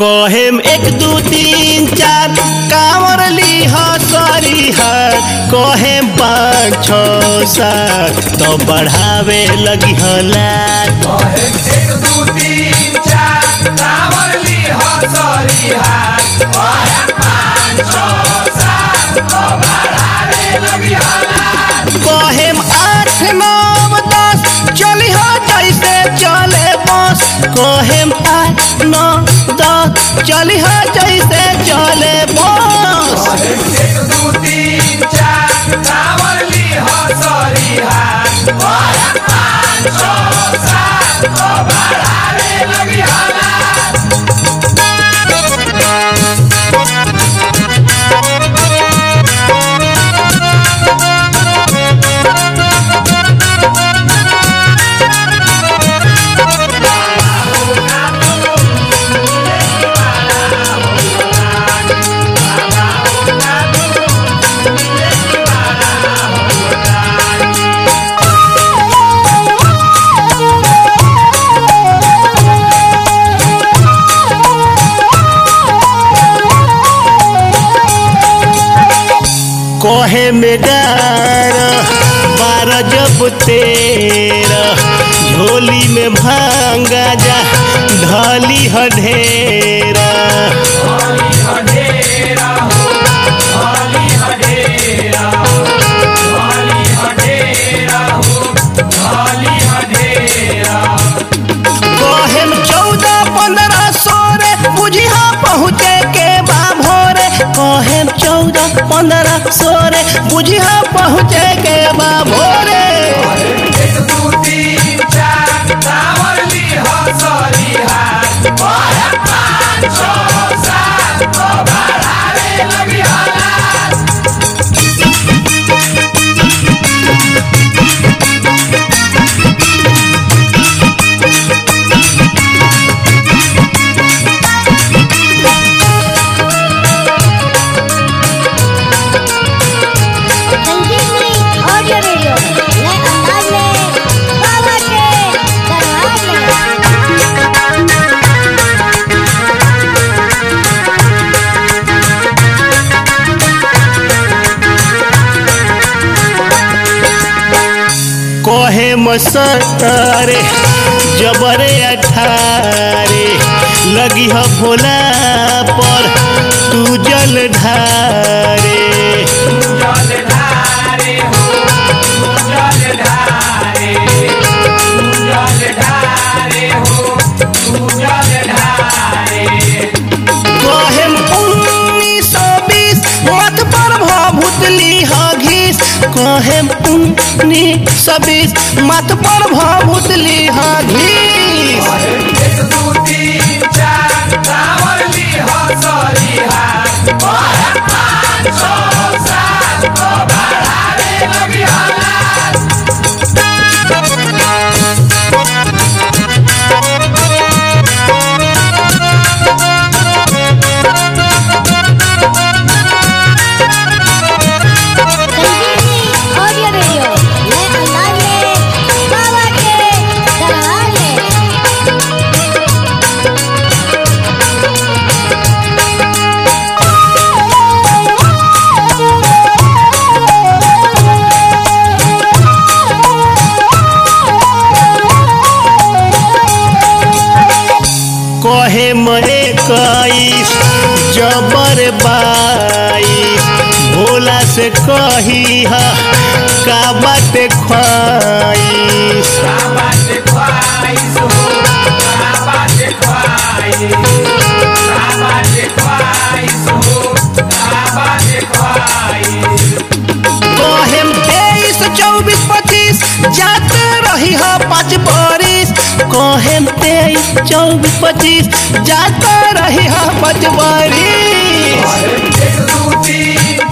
कहेम 1 2 3 4 कांवर लीह सरिहर कहेम 5 6 7 तो बढ़ावे लगी हला। कहेम 1 2 3 4 कांवर लीह सरिहर कहेम 5 6 7 तो बढ़ावे लगी हला। कहेम 8 9 10 चली हो जैसे चले बस कहेम 8 9 10 चली हो जैसे चले बस। कहेम 1 2 3 4 कांवर लीह सरिहर कहेम 5 6 7 तो बढ़ावे लगी हला। कहे में डार 12 जब 13 झोली में भांगा जा ढाली हढेरा। कहेम 14 15 16 बुझिया पहुँचे के बा भोरे कहेम 14 15 16 बुझिया पहुँचे के बा भोरे। 1 2 3 4 कांवर लीह सरिहर कहेम 5 6 7 तो बढ़ावे लगी हला। कहे मसरे जबरे 18 लगी ह भोला पर तू जल ढारे। जल ढारे हो जल ढारे जल ढारे हो जल ढारे। कहेम 19 20 मत पर भभूत लीह घीस कहेम 19 20 मत पर भभूत लीह घीस। 1 2 3 4 कांवर लीह सरिहर कहेम 5 6 7 तो बढ़ावे लगी हला। कहे मरे 21 जबर 22 भोला से कही हा का बाटे ख्वाइश। का बाटे ख्वाइश हो का बाटे ख्वाइश का बाटे ख्वाइश हो का बाटे ख्वाइश। कहेम 23 24 25 जात रही हा 5 बरिस कहेम 23 24 25 जात रही हा 5 बरिस। 1 2 3